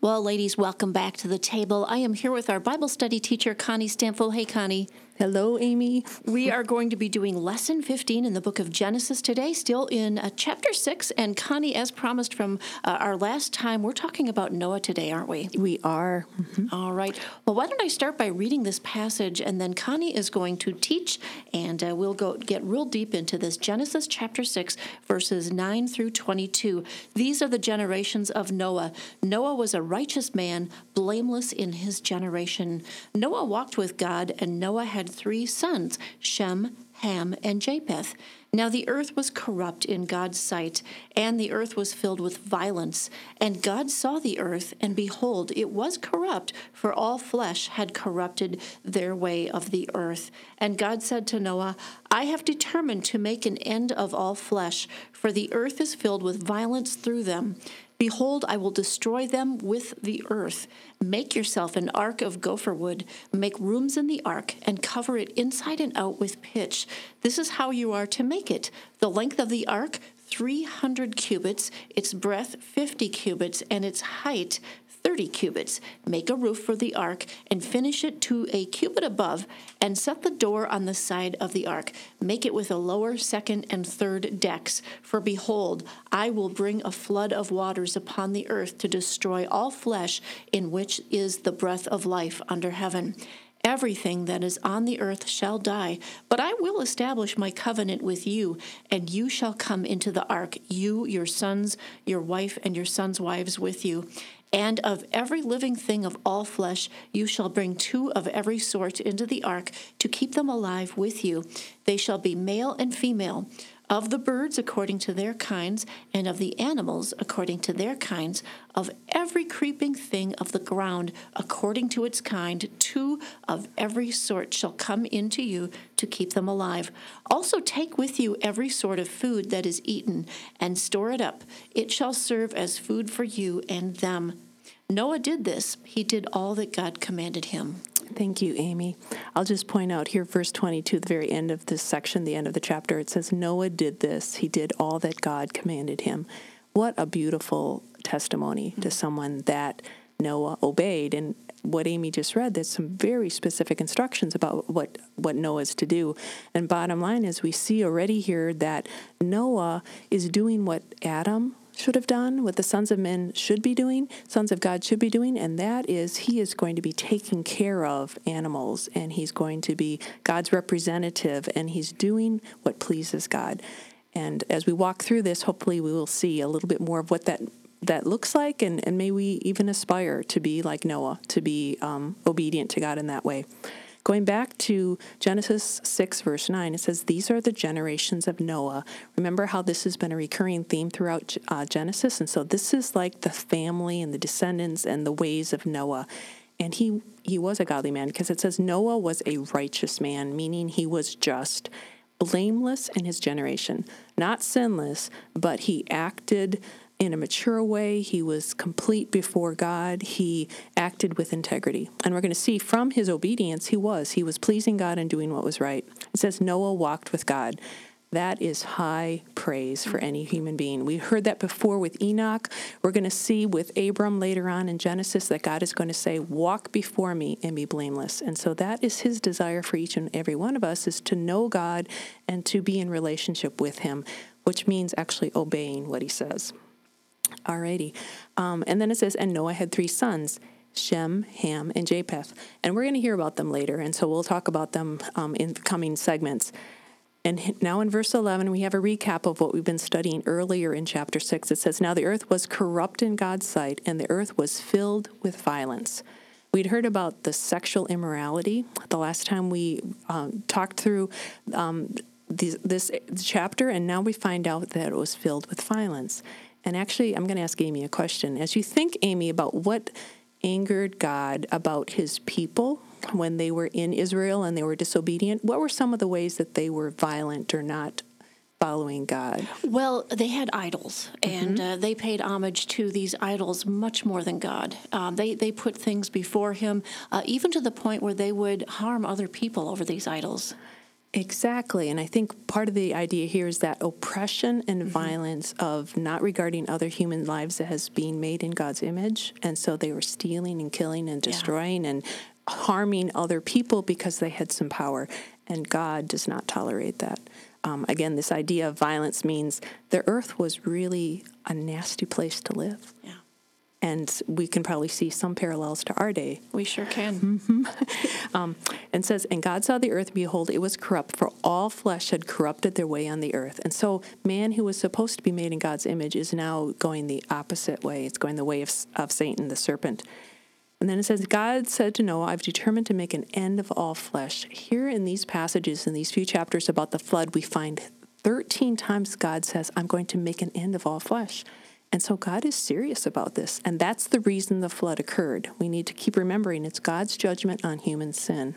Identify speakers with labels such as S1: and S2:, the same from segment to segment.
S1: Well, ladies, welcome back to the table. I am here with our Bible study teacher, Connie Stamfel. Hey, Connie.
S2: Hello, Amy.
S1: We are going to be doing Lesson 15 in the book of Genesis today, still in chapter 6. And Connie, as promised from our last time, we're talking about Noah today, aren't we?
S2: We are. Mm-hmm.
S1: All right. Well, why don't I start by reading this passage, and then Connie is going to teach, and we'll get real deep into this. Genesis chapter 6, verses 9 through 22. These are the generations of Noah. Noah was a righteous man, blameless in his generation. Noah walked with God, and Noah had 3 sons, Shem, Ham, and Japheth. Now the earth was corrupt in God's sight, and the earth was filled with violence. And God saw the earth, and behold, it was corrupt, for all flesh had corrupted their way of the earth. And God said to Noah, I have determined to make an end of all flesh, for the earth is filled with violence through them. Behold, I will destroy them with the earth. Make yourself an ark of gopher wood. Make rooms in the ark, and cover it inside and out with pitch. This is how you are to make it. The length of the ark, 300 cubits, its breadth 50 cubits, and its height 30 cubits. Make a roof for the ark, and finish it to a cubit above, and set the door on the side of the ark. Make it with a lower, second, and third decks. For behold, I will bring a flood of waters upon the earth to destroy all flesh, in which is the breath of life under heaven. Everything that is on the earth shall die, but I will establish my covenant with you, and you shall come into the ark, you, your sons, your wife, and your sons' wives with you. And of every living thing of all flesh you shall bring 2 of every sort into the ark to keep them alive with you. They shall be male and female. Of the birds according to their kinds, and of the animals according to their kinds, of every creeping thing of the ground according to its kind, 2 of every sort shall come into you to keep them alive. Also take with you every sort of food that is eaten, and store it up. It shall serve as food for you and them. Noah did this. He did all that God commanded him.
S2: Thank you, Amy. I'll just point out here, verse 22, the very end of this section, the end of the chapter, it says, Noah did this. He did all that God commanded him. What a beautiful testimony to someone that Noah obeyed. And what Amy just read, there's some very specific instructions about what Noah is to do. And bottom line is we see already here that Noah is doing what Adam should have done, what the sons of men should be doing, sons of God should be doing, and that is he is going to be taking care of animals, and he's going to be God's representative, and he's doing what pleases God. And as we walk through this, hopefully we will see a little bit more of what that looks like, and may we even aspire to be like Noah, to be obedient to God in that way. Going back to Genesis 6, verse 9, it says, these are the generations of Noah. Remember how this has been a recurring theme throughout Genesis? And so this is like the family and the descendants and the ways of Noah. And he was a godly man, because it says Noah was a righteous man, meaning he was just, blameless in his generation. Not sinless, but he acted in a mature way. He was complete before God. He acted with integrity. And we're going to see from his obedience, he was pleasing God and doing what was right. It says Noah walked with God. That is high praise for any human being. We heard that before with Enoch. We're going to see with Abram later on in Genesis that God is going to say, walk before me and be blameless. And so that is his desire for each and every one of us, is to know God and to be in relationship with him, which means actually obeying what he says. Alrighty. And then it says, and Noah had 3 sons, Shem, Ham, and Japheth. And we're going to hear about them later, and so we'll talk about them in coming segments. And now in verse 11, we have a recap of what we've been studying earlier in chapter 6. It says, now the earth was corrupt in God's sight, and the earth was filled with violence. We'd heard about the sexual immorality the last time we talked through this chapter, and now we find out that it was filled with violence. And actually, I'm going to ask Amy a question. As you think, Amy, about what angered God about his people when they were in Israel and they were disobedient, what were some of the ways that they were violent or not following God?
S1: Well, they had idols, and they paid homage to these idols much more than God. They put things before him, even to the point where they would harm other people over these idols.
S2: Exactly. And I think part of the idea here is that oppression and violence of not regarding other human lives as being made in God's image. And so they were stealing and killing and destroying and harming other people because they had some power. And God does not tolerate that. Again, this idea of violence means the earth was really a nasty place to live.
S1: Yeah.
S2: And we can probably see some parallels to our day.
S1: We sure can.
S2: And says, and God saw the earth, behold, it was corrupt, for all flesh had corrupted their way on the earth. And so man, who was supposed to be made in God's image, is now going the opposite way. It's going the way of Satan, the serpent. And then it says, God said to Noah, I've determined to make an end of all flesh. Here in these passages, in these few chapters about the flood, we find 13 times God says, I'm going to make an end of all flesh. And so God is serious about this. And that's the reason the flood occurred. We need to keep remembering it's God's judgment on human sin.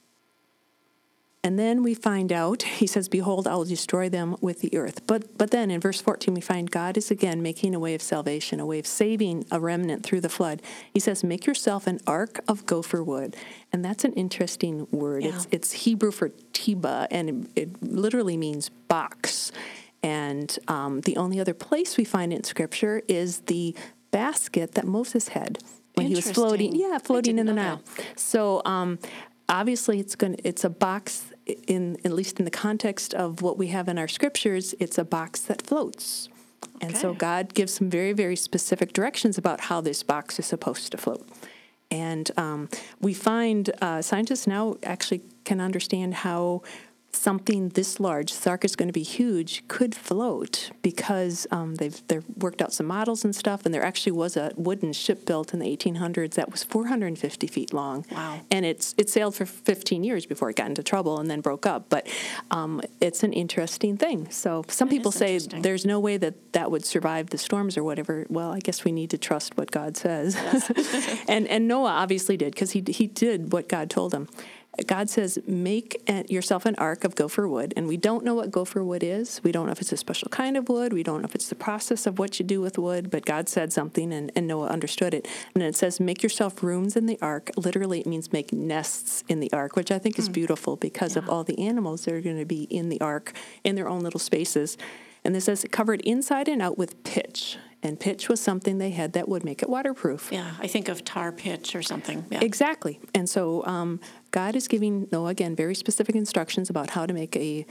S2: And then we find out, he says, behold, I will destroy them with the earth. But then in verse 14, we find God is again making a way of salvation, a way of saving a remnant through the flood. He says, make yourself an ark of gopher wood. And that's an interesting word.
S1: Yeah.
S2: It's Hebrew for tiba, and it literally means box. And the only other place we find it in Scripture is the basket that Moses had when he was floating in the Nile. So obviously it's a box, at least in the context of what we have in our Scriptures, it's a box that floats. Okay. And so God gives some very, very specific directions about how this box is supposed to float. And we find scientists now actually can understand how something this large, the ark is going to be huge, could float because they've worked out some models and stuff, and there actually was a wooden ship built in the 1800s that was 450 feet long.
S1: Wow.
S2: And it sailed for 15 years before it got into trouble and then broke up. But it's an interesting thing. So some people say there's no way that would survive the storms or whatever. Well, I guess we need to trust what God says. Yes. and Noah obviously did, because he did what God told him. God says, make yourself an ark of gopher wood. And we don't know what gopher wood is. We don't know if it's a special kind of wood. We don't know if it's the process of what you do with wood. But God said something, and Noah understood it. And it says, make yourself rooms in the ark. Literally, it means make nests in the ark, which I think is beautiful because of all the animals that are going to be in the ark in their own little spaces. And this says, covered inside and out with pitch. And pitch was something they had that would make it waterproof.
S1: Yeah, I think of tar pitch or something. Yeah.
S2: Exactly. And so God is giving Noah, again, very specific instructions about how to make a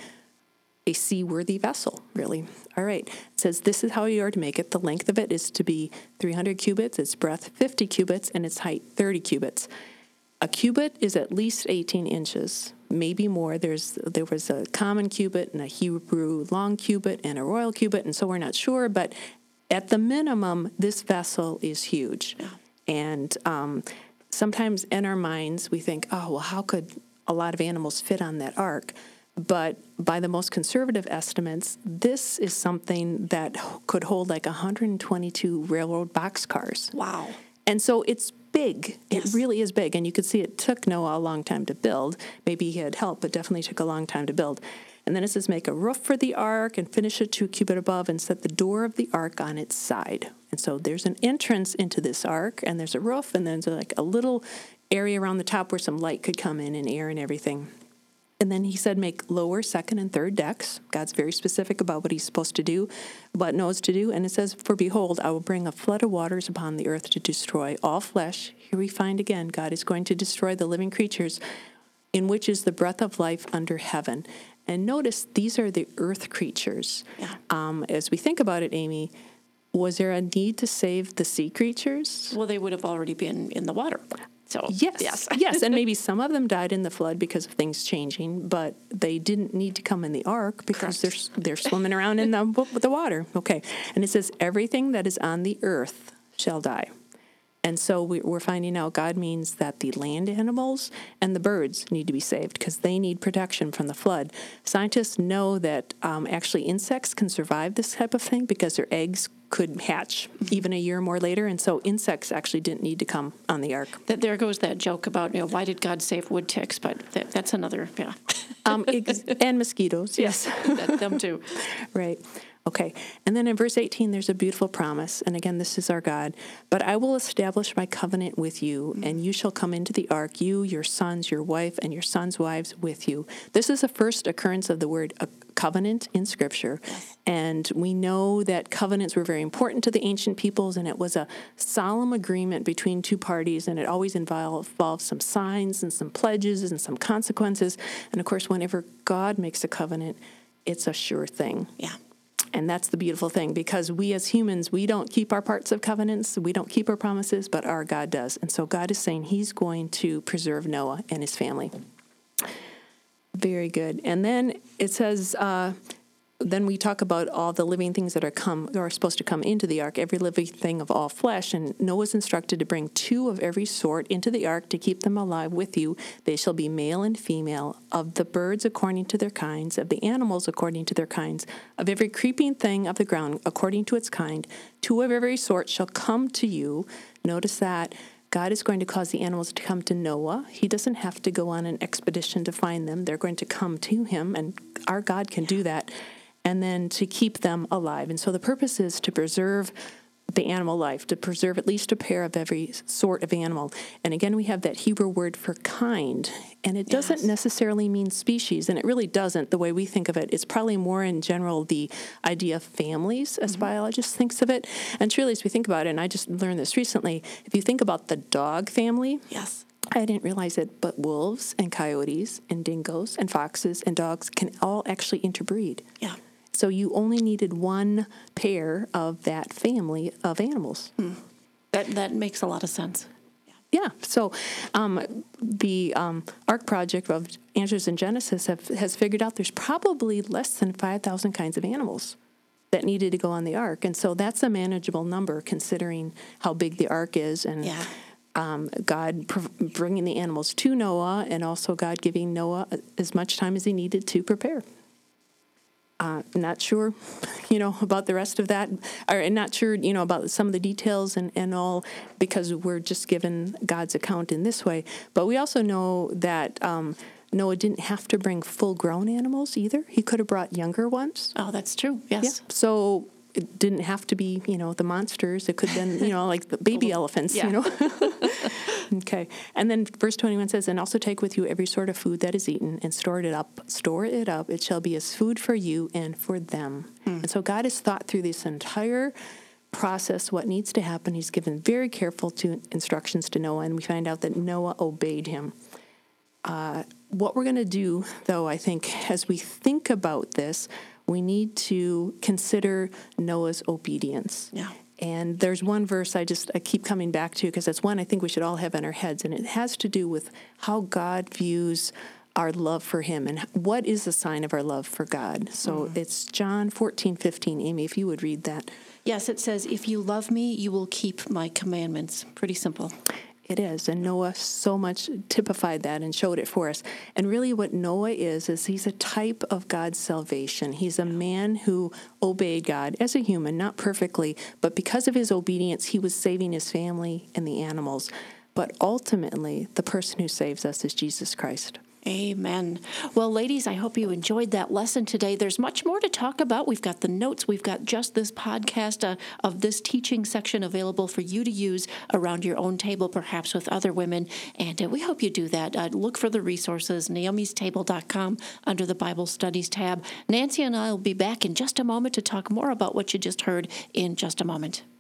S2: seaworthy vessel, really. All right. It says, this is how you are to make it. The length of it is to be 300 cubits, its breadth 50 cubits, and its height 30 cubits. A cubit is at least 18 inches, maybe more. There was a common cubit and a Hebrew long cubit and a royal cubit, and so we're not sure, but at the minimum, this vessel is huge. Yeah. And sometimes in our minds, we think, oh, well, how could a lot of animals fit on that ark? But by the most conservative estimates, this is something that could hold like 122 railroad boxcars.
S1: Wow.
S2: And so it's big. Yes. It really is big. And you could see it took Noah a long time to build. Maybe he had help, but definitely took a long time to build. And then it says, make a roof for the ark and finish it 2 cubits above and set the door of the ark on its side. And so there's an entrance into this ark, and there's a roof, and then there's like a little area around the top where some light could come in and air and everything. And then he said, make lower, second, and third decks. God's very specific about what he's supposed to do, what knows to do. And it says, for behold, I will bring a flood of waters upon the earth to destroy all flesh. Here we find again, God is going to destroy the living creatures, in which is the breath of life under heaven. And notice these are the earth creatures. Yeah. As we think about it, Amy, was there a need to save the sea creatures?
S1: Well, they would have already been in the water. So
S2: yes. Yes, and maybe some of them died in the flood because of things changing, but they didn't need to come in the ark because they're swimming around in the water. Okay, and it says, everything that is on the earth shall die. And so we're finding out God means that the land animals and the birds need to be saved because they need protection from the flood. Scientists know that actually insects can survive this type of thing because their eggs could hatch even a year or more later. And so insects actually didn't need to come on the ark.
S1: There goes that joke about, why did God save wood ticks? But that's another,
S2: and mosquitoes, yes.
S1: Them too.
S2: Right. Okay, and then in verse 18, there's a beautiful promise. And again, this is our God. But I will establish my covenant with you, and you shall come into the ark, you, your sons, your wife, and your sons' wives with you. This is the first occurrence of the word covenant in Scripture. And we know that covenants were very important to the ancient peoples, and it was a solemn agreement between two parties, and it always involved some signs and some pledges and some consequences. And of course, whenever God makes a covenant, it's a sure thing.
S1: Yeah.
S2: And that's the beautiful thing, because we as humans, we don't keep our parts of covenants, we don't keep our promises, but our God does. And so God is saying he's going to preserve Noah and his family. Very good. And then it says, then we talk about all the living things that are supposed to come into the ark, every living thing of all flesh. And Noah's instructed to bring 2 of every sort into the ark to keep them alive with you. They shall be male and female, of the birds according to their kinds, of the animals according to their kinds, of every creeping thing of the ground according to its kind. 2 of every sort shall come to you. Notice that God is going to cause the animals to come to Noah. He doesn't have to go on an expedition to find them. They're going to come to him, and our God can do that. And then to keep them alive. And so the purpose is to preserve the animal life, to preserve at least a pair of every sort of animal. And again, we have that Hebrew word for kind. And it doesn't necessarily mean species, and it really doesn't the way we think of it. It's probably more in general the idea of families, as biologists thinks of it. And truly, as we think about it, and I just learned this recently, if you think about the dog family, I didn't realize it, but wolves and coyotes and dingoes and foxes and dogs can all actually interbreed.
S1: Yeah.
S2: So you only needed 1 pair of that family of animals.
S1: That makes a lot of sense.
S2: Yeah. So the Ark Project of Answers in Genesis has figured out there's probably less than 5,000 kinds of animals that needed to go on the ark. And so that's a manageable number considering how big the ark is. And God bringing the animals to Noah, and also God giving Noah as much time as he needed to prepare. Not sure, about the rest of that, or not sure, about some of the details and all, because we're just given God's account in this way. But we also know that Noah didn't have to bring full-grown animals either. He could have brought younger ones.
S1: Oh, that's true. Yes.
S2: Yeah. So it didn't have to be, the monsters. It could have been, like the baby elephants, Okay. And then verse 21 says, and also take with you every sort of food that is eaten and store it up. It shall be as food for you and for them. And so God has thought through this entire process, what needs to happen. He's given very careful instructions to Noah, and we find out that Noah obeyed him. What we're going to do, though, I think, as we think about this, we need to consider Noah's obedience.
S1: Yeah.
S2: And there's one verse I keep coming back to, because that's one I think we should all have in our heads, and it has to do with how God views our love for him and what is the sign of our love for God. So it's John 14:15. Amy, if you would read that.
S1: Yes, it says, if you love me, you will keep my commandments. Pretty simple.
S2: It is, and Noah so much typified that and showed it for us. And really what Noah is he's a type of God's salvation. He's a man who obeyed God as a human, not perfectly, but because of his obedience, he was saving his family and the animals. But ultimately, the person who saves us is Jesus Christ.
S1: Amen. Well, ladies, I hope you enjoyed that lesson today. There's much more to talk about. We've got the notes. We've got just this podcast of this teaching section available for you to use around your own table, perhaps with other women. And we hope you do that. Look for the resources, naomistable.com, under the Bible Studies tab. Nancy and I will be back in just a moment to talk more about what you just heard in just a moment.